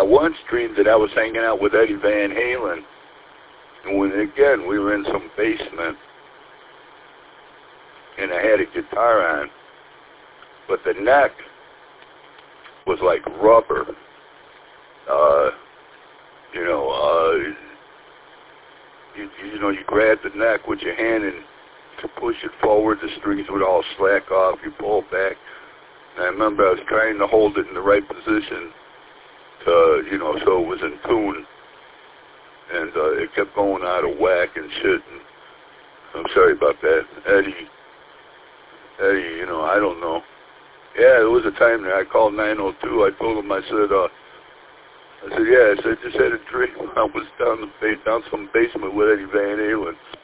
I once dreamed that I was hanging out with Eddie Van Halen, and when, again, we were in some basement, and I had a guitar on, but the neck was like rubber. You grab the neck with your hand and to push it forward, the strings would all slack off, you pull back. And I remember I was trying to hold it in the right position to, so it was in tune. And it kept going out of whack and shit. And I'm sorry about that. Eddie, I don't know. Yeah, there was a time that I called 902. I told him, I said, yeah, I just had a dream. I was down some basement with Eddie Van Halen.